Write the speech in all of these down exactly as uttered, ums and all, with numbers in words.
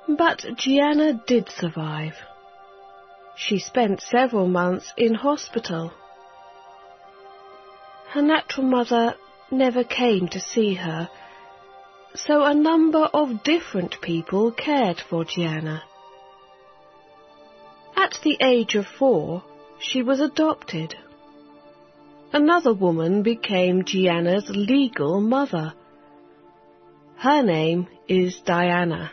But Gianna did survive. She spent several months in hospital. Her natural mother never came to see her, so a number of different people cared for Gianna. At the age of four, she was adopted. Another woman became Gianna's legal mother. Her name is Diana.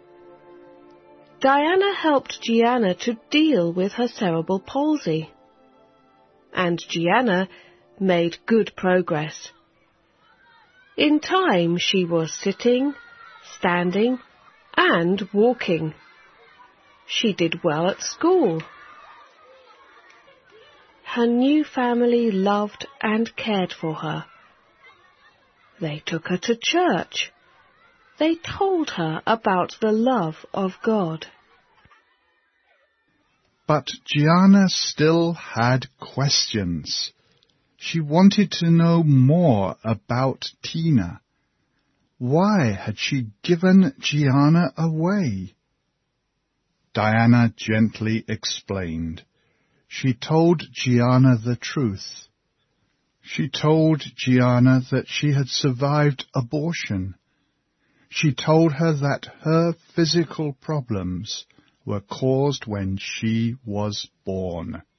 Diana helped Gianna to deal with her cerebral palsy. And Gianna made good progress. In time she was sitting, standing, and walking. She did well at school. Her new family loved and cared for her. They took her to church. They told her about the love of God. But Gianna still had questions. She wanted to know more about Tina. Why had she given Gianna away? Diana gently explained. She told Gianna the truth. She told Gianna that she had survived abortion. She told her that her physical problems were caused when she was born.